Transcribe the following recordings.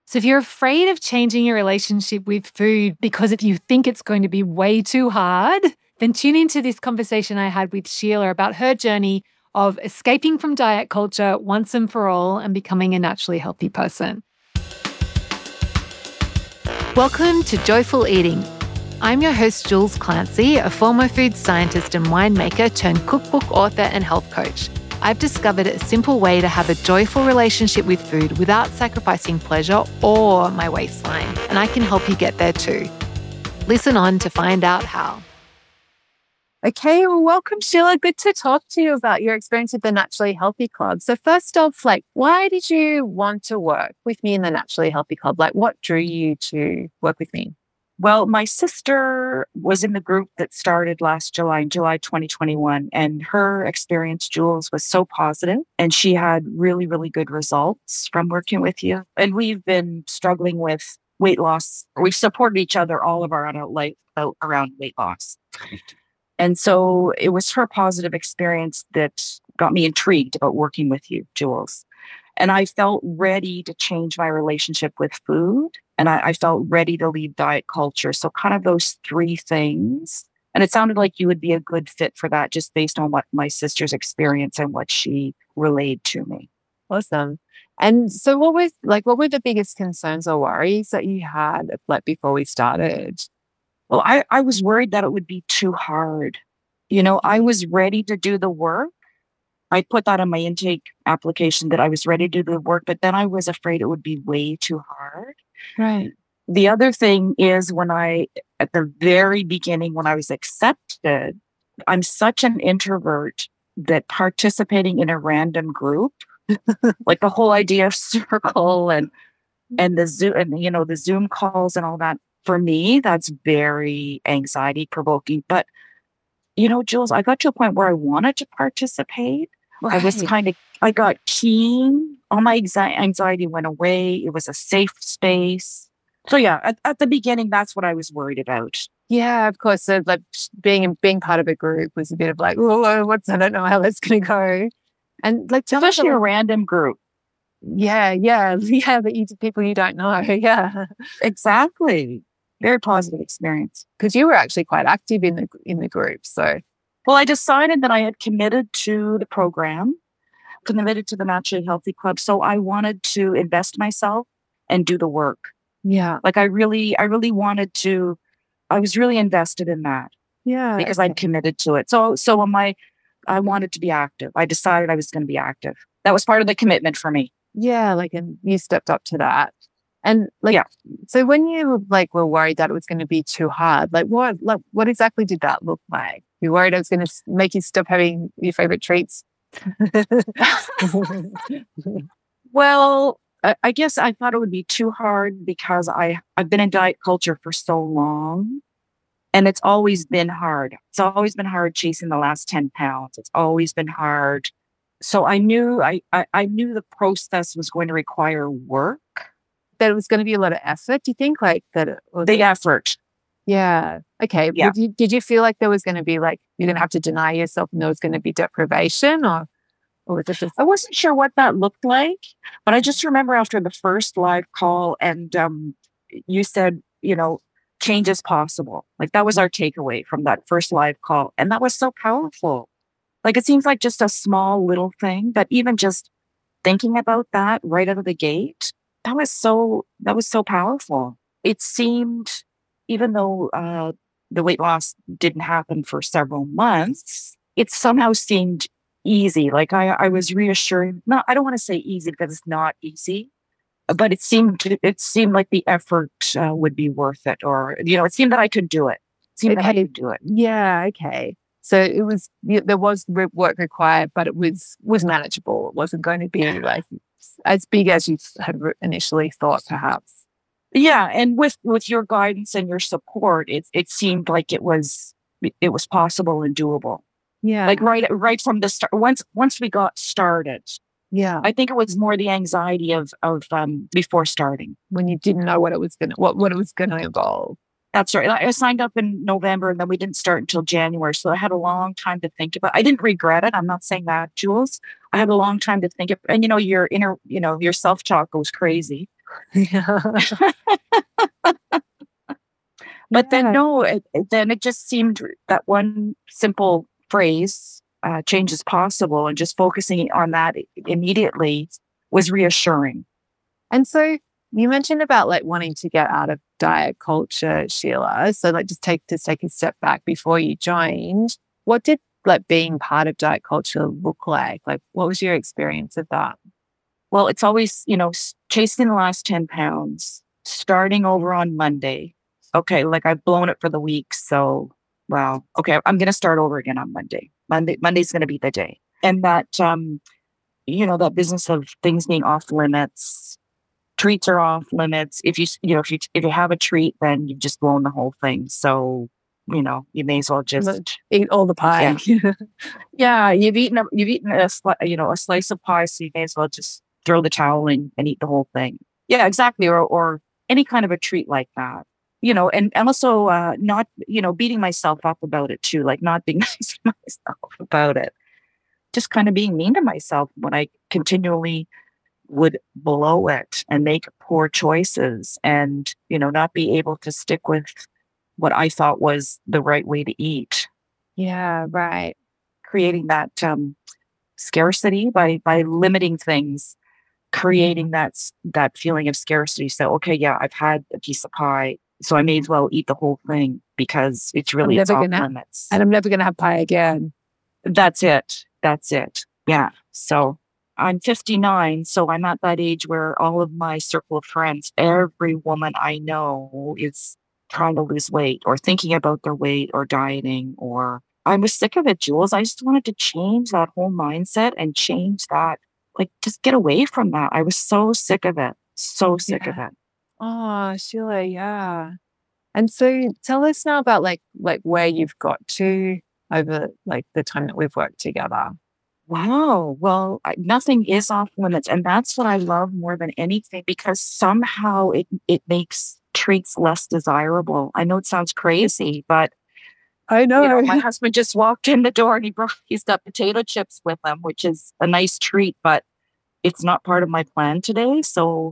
So if you're afraid of changing your relationship with food because if you think it's going to be way too hard, then tune into this conversation I had with Sheila about her journey of escaping from diet culture once and for all and becoming a naturally healthy person. Welcome to Joyful Eating. I'm your host, Jules Clancy, a former food scientist and winemaker turned cookbook author and health coach. I've discovered a simple way to have a joyful relationship with food without sacrificing pleasure or my waistline, and I can help you get there too. Listen on to find out how. Okay, well, welcome, Sheila. Good to talk to you about your experience with the Naturally Healthy Club. So first off, why did you want to work with me in the Naturally Healthy Club? What drew you to work with me? Well, my sister was in the group that started last July, July 2021, and her experience, Jules, was so positive, and she had really, really good results from working with you. And we've been struggling with weight loss. We've supported each other all of our adult life around weight loss. And so it was her positive experience that got me intrigued about working with you, Jules. And I felt ready to change my relationship with food. And I felt ready to leave diet culture. So kind of those three things. And it sounded like you would be a good fit for that just based on what my sister's experience and what she relayed to me. Awesome. And so what were the biggest concerns or worries that you had before we started? Well, I was worried that it would be too hard. I was ready to do the work. I put that on my intake application that I was ready to do the work, but then I was afraid it would be way too hard. Right. The other thing is at the very beginning, when I was accepted, I'm such an introvert that participating in a random group, like the whole idea of circle and the Zoom and, the Zoom calls and all that, for me, that's very anxiety provoking. But, Jules, I got to a point where I wanted to participate. Right. I got keen. All my anxiety went away. It was a safe space. So yeah, at the beginning, that's what I was worried about. Yeah, of course. So being part of a group was a bit of I don't know how that's going to go. And especially a random group. Yeah. That people you don't know. Yeah, exactly. Very positive experience. Because you were actually quite active in the group. So, well, I decided that I had committed to the program, committed to the Naturally Healthy Club. So I wanted to invest myself and do the work. Yeah. I really wanted to. I was really invested in that. Yeah. Because I'd committed to it. So I wanted to be active. I decided I was going to be active. That was part of the commitment for me. Yeah. And you stepped up to that. And So when you were worried that it was going to be too hard, what exactly did that look like? You worried it was going to make you stop having your favorite treats? Well, I guess I thought it would be too hard because I've been in diet culture for so long, and it's always been hard. It's always been hard chasing the last 10 pounds. It's always been hard. So I knew I knew the process was going to require work. That it was going to be a lot of effort. Do you think the effort? Yeah. Okay. Yeah. Did you feel like there was going to be you're going to have to deny yourself and there was going to be deprivation or was it just... I wasn't sure what that looked like, but I just remember after the first live call and you said, change is possible. That was our takeaway from that first live call. And that was so powerful. It seems like just a small little thing, but even just thinking about that right out of the gate, that was so powerful. It seemed, even though the weight loss didn't happen for several months, it somehow seemed easy. I was reassured. No, I don't want to say easy because it's not easy, but it seemed like the effort would be worth it, or it seemed that I could do it. I could do it. Yeah. Okay. So it was there was work required, but it was manageable. It wasn't going to be as big as you had initially thought, perhaps. Yeah, and with your guidance and your support, it seemed like it was possible and doable. Yeah, right from the start. Once we got started, yeah, I think it was more the anxiety of before starting, when you didn't know what it was gonna involve. That's right. I signed up in November and then we didn't start until January. So I had a long time to think about it. I didn't regret it. I'm not saying that, Jules. I had a long time to think of, and your inner, your self-talk goes crazy. Yeah. But then no, then it just seemed that one simple phrase, change is possible, and just focusing on that immediately was reassuring. And so you mentioned about like wanting to get out of diet culture, Sheila. So like just take a step back before you joined. What did like being part of diet culture look like? Like what was your experience of that? Well, it's always, chasing the last 10 pounds, starting over on Monday. Okay, like I've blown it for the week. So, wow. Okay, I'm going to start over again on Monday. Monday's going to be the day. And that, that business of things being off limits, treats are off limits. If you have a treat, then you've just blown the whole thing. So, you may as well just eat all the pie. Yeah, yeah, you've eaten a slice of pie, so you may as well just throw the towel in and eat the whole thing. Yeah, exactly. Or any kind of a treat like that. And also not, beating myself up about it too, like not being nice to myself about it. Just kind of being mean to myself when I continually would blow it and make poor choices and, not be able to stick with what I thought was the right way to eat. Yeah, right. Creating that scarcity by limiting things, creating that feeling of scarcity. So, okay, yeah, I've had a piece of pie, so I may as well eat the whole thing because it's off limits. And I'm never going to have pie again. That's it. Yeah. So I'm 59, so I'm at that age where all of my circle of friends, every woman I know is trying to lose weight or thinking about their weight or dieting, or I was sick of it, Jules. I just wanted to change that whole mindset and change that, like just get away from that. I was so sick of it. So sick of it. Oh, Sheila, yeah. And so tell us now about like where you've got to over like the time that we've worked together. Wow. Well, nothing is off limits. And that's what I love more than anything, because somehow it makes treats less desirable. I know it sounds crazy, but I know. My husband just walked in the door and he's got potato chips with him, which is a nice treat, but it's not part of my plan today. So,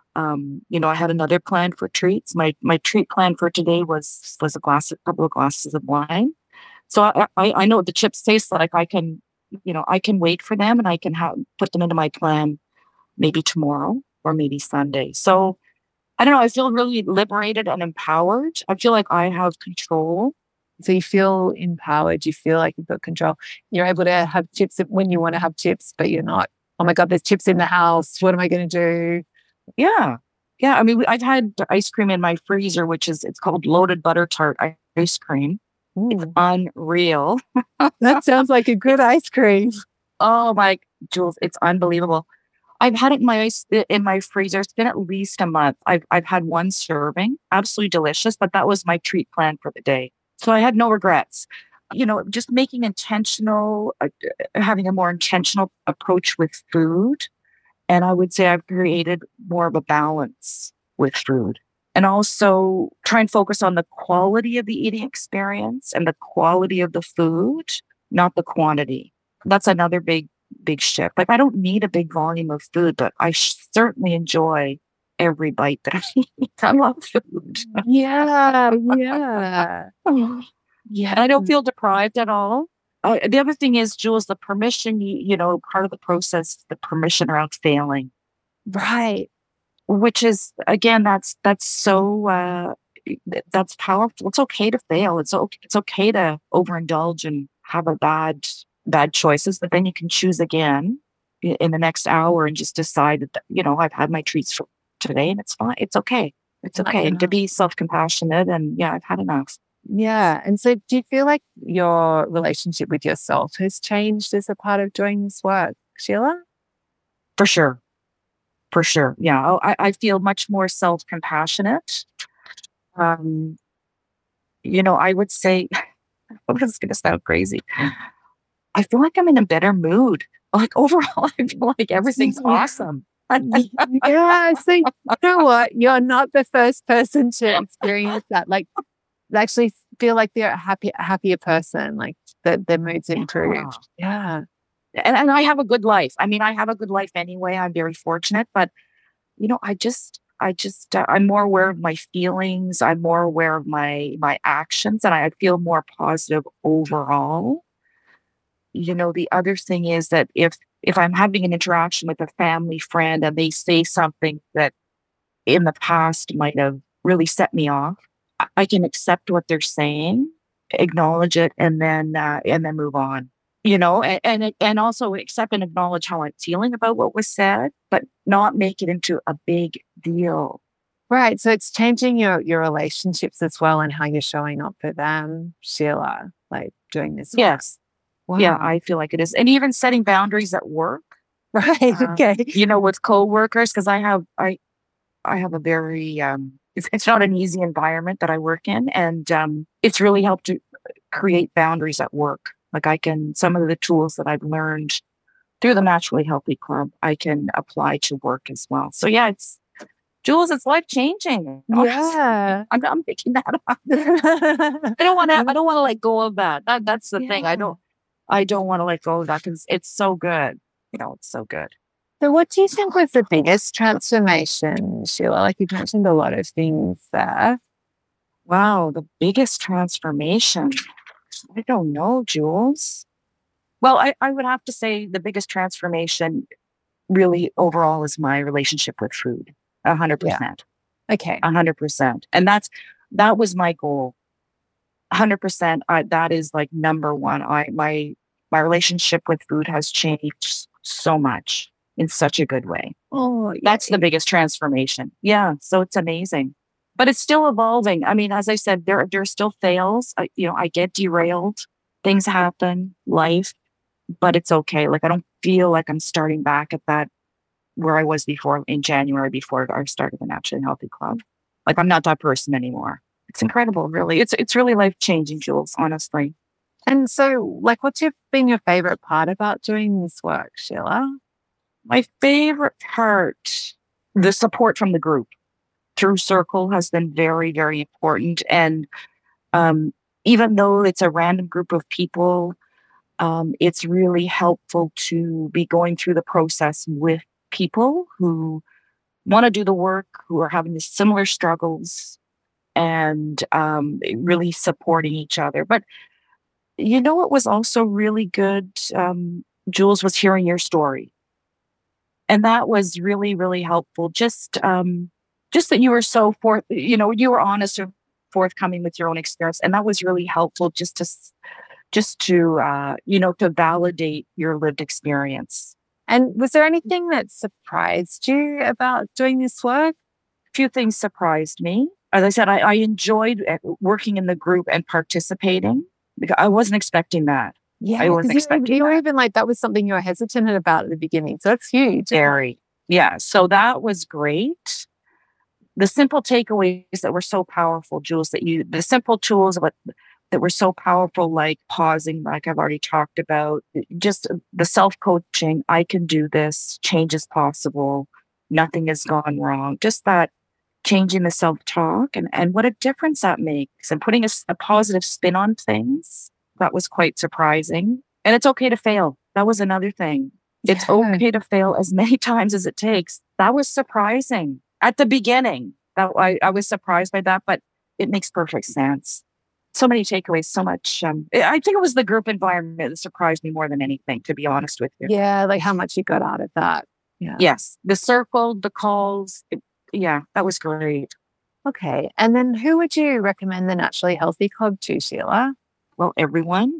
I had another plan for treats. My treat plan for today was a couple of glasses of wine. So I know what the chips taste like. I can wait for them and I can put them into my plan maybe tomorrow or maybe Sunday. So I don't know. I feel really liberated and empowered. I feel like I have control. So you feel empowered. You feel like you've got control. You're able to have chips when you want to have chips, but you're not, oh my God, there's chips in the house. What am I going to do? Yeah. Yeah. I mean, I've had ice cream in my freezer, it's called loaded butter tart ice cream. Ooh. It's unreal. That sounds like a good ice cream. Oh my, Jules, it's unbelievable. I've had it in my freezer. It's been at least a month. I've had one serving, absolutely delicious, but that was my treat plan for the day. So I had no regrets. Just making having a more intentional approach with food. And I would say I've created more of a balance with food. And also try and focus on the quality of the eating experience and the quality of the food, not the quantity. That's another big shift. Like I don't need a big volume of food, but I certainly enjoy every bite that I eat. I love food. Yeah. Yeah. Yeah. And I don't feel deprived at all. The other thing is, Jules, the permission, part of the process, the permission around failing. Right. Which is, again, that's so, that's powerful. It's okay to fail. It's okay to overindulge and have a bad choices, but then you can choose again in the next hour and just decide that, I've had my treats for today and it's fine. It's okay. It's okay. And to be self-compassionate and I've had enough. Yeah. And so do you feel like your relationship with yourself has changed as a part of doing this work, Sheila? For sure. Yeah. I feel much more self-compassionate. I would say, this is going to sound crazy. I feel like I'm in a better mood. Like overall, I feel like everything's awesome. Yeah. So you know what? You're not the first person to experience that. Like actually feel like they're a happier person, like their mood's improved. Yeah. And I have a good life. I mean, I have a good life anyway. I'm very fortunate, but I just I'm more aware of my feelings. I'm more aware of my actions, and I feel more positive overall. The other thing is that if I'm having an interaction with a family friend and they say something that in the past might have really set me off, I can accept what they're saying, acknowledge it, and then move on. And also accept and acknowledge how I'm feeling about what was said, but not make it into a big deal. Right. So it's changing your relationships as well and how you're showing up for them, Sheila, like doing this work. Yes. Wow. Yeah, I feel like it is. And even setting boundaries at work. Right. Okay. With coworkers, because I have a very it's not an easy environment that I work in, and it's really helped to create boundaries at work. Like some of the tools that I've learned through the Naturally Healthy Club, I can apply to work as well. So yeah, Jules, it's life changing. Yeah. I'm picking that up. I don't want to let go of that. That's the thing. I don't want to let go of that because it's so good. It's so good. So what do you think was the biggest transformation, Sheila? Like you've mentioned a lot of things there. Wow, the biggest transformation. I don't know, Jules. Well, I would have to say the biggest transformation really overall is my relationship with food. 100%. Yeah. Okay. 100%. And that was my goal. 100%. That is like number one. My relationship with food has changed so much in such a good way. Oh, yeah. That's the biggest transformation. Yeah. So it's amazing, but it's still evolving. I mean, as I said, there are still fails. I get derailed. Things happen, life, but it's okay. Like I don't feel like I'm starting back at that where I was before in January before I started the Naturally Healthy Club. Like I'm not that person anymore. It's incredible, really. It's really life changing, Jules, honestly. And so, like, what's been your favorite part about doing this work, Sheila? My favorite part, the support from the group through Circle has been very, very important. And even though it's a random group of people, it's really helpful to be going through the process with people who want to do the work, who are having the similar struggles, and really supporting each other. But what was also really good, Jules, was hearing your story. And that was really, really helpful. Just that you were so you were honest and forthcoming with your own experience. And that was really helpful just to validate your lived experience. And was there anything that surprised you about doing this work? A few things surprised me. As I said, I enjoyed working in the group and participating because I wasn't expecting that. Yeah, I wasn't expecting you were that. even like, that was something you were hesitant about at the beginning. So that's huge. Very. Yeah. So that was great. The simple takeaways that were so powerful, Jules, the simple tools that were so powerful, like pausing, like I've already talked about, just the self-coaching, I can do this, change is possible, nothing has gone wrong. Just that changing the self-talk and what a difference that makes and putting a positive spin on things. That was quite surprising. And it's okay to fail. That was another thing. It's okay to fail as many times as it takes. That was surprising at the beginning. That I was surprised by that, but it makes perfect sense. So many takeaways, so much. I think it was the group environment that surprised me more than anything, to be honest with you. Yeah, like how much you got out of that. Yeah. Yes. The circle, the calls. That was great. Okay. And then who would you recommend the Naturally Healthy Club to, Sheila? Well, everyone.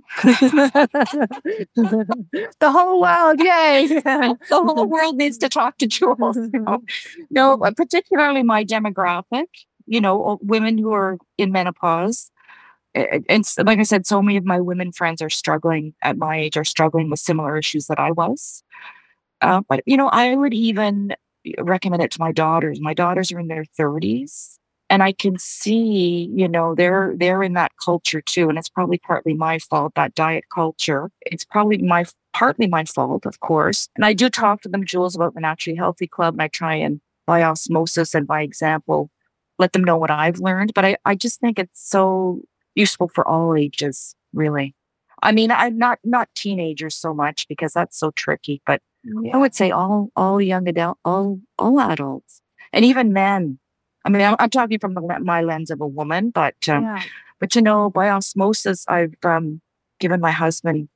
The whole world, yay. The whole world needs to talk to Jules. No, particularly my demographic, women who are in menopause. And like I said, so many of my women friends are struggling at my age, are struggling with similar issues that I was. But I would even recommend it to my daughters. My daughters are in their 30s. And I can see, they're in that culture too. And it's probably partly my fault, that diet culture. It's probably partly my fault, of course. And I do talk to them, Jules, about the Naturally Healthy Club. And I try and by osmosis and by example, let them know what I've learned. But I just think it's so useful for all ages, really. I mean, I'm not teenagers so much because that's so tricky, but I would say all young adult, all adults. And even men. I mean, I'm talking from my lens of a woman, but by osmosis, I've given my husband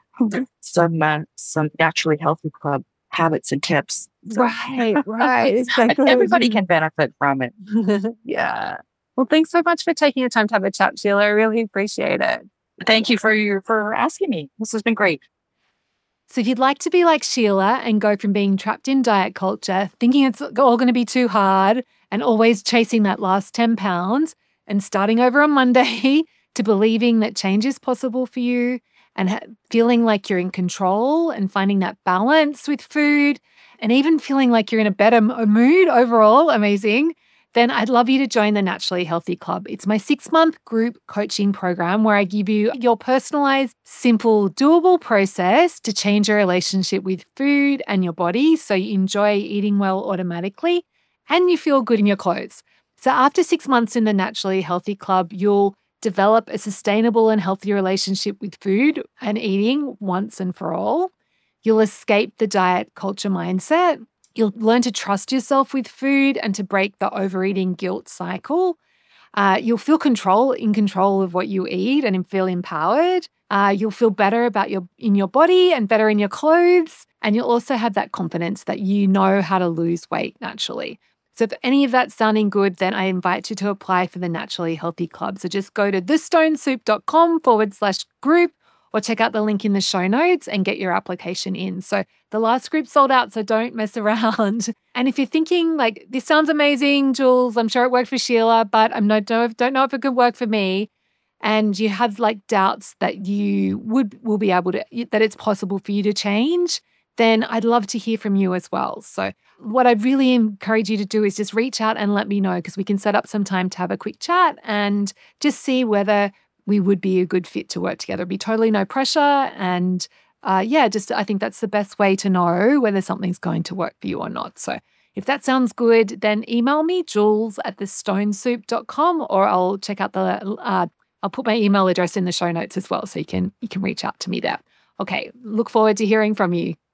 some naturally healthy club habits and tips. So, Right. Exactly. everybody can benefit from it. Yeah. Well, thanks so much for taking the time to have a chat, Sheila. I really appreciate it. Thank you for asking me. This has been great. So if you'd like to be like Sheila and go from being trapped in diet culture, thinking it's all going to be too hard and always chasing that last 10 pounds and starting over on Monday to believing that change is possible for you and feeling like you're in control and finding that balance with food and even feeling like you're in a better mood overall, amazing, then I'd love you to join the Naturally Healthy Club. It's my 6-month group coaching program where I give you your personalized, simple, doable process to change your relationship with food and your body so you enjoy eating well automatically and you feel good in your clothes. So after 6 months in the Naturally Healthy Club, you'll develop a sustainable and healthy relationship with food and eating once and for all. You'll escape the diet culture mindset. You'll learn to trust yourself with food and to break the overeating guilt cycle. You'll feel in control of what you eat and feel empowered. You'll feel better in your body and better in your clothes. And you'll also have that confidence that you know how to lose weight naturally. So if any of that's sounding good, then I invite you to apply for the Naturally Healthy Club. So just go to thestonesoup.com/group or check out the link in the show notes and get your application in. So the last group sold out, so don't mess around. And if you're thinking like, this sounds amazing, Jules, I'm sure it worked for Sheila, but don't know if it could work for me, and you have like doubts that you will be able to, that it's possible for you to change, then I'd love to hear from you as well. So what I really encourage you to do is just reach out and let me know, because we can set up some time to have a quick chat and just see whether we would be a good fit to work together. It'd be totally no pressure. And I think that's the best way to know whether something's going to work for you or not. So if that sounds good, then email me, jules@thestonesoup.com, or I'll check out I'll put my email address in the show notes as well, so you can reach out to me there. Okay, look forward to hearing from you.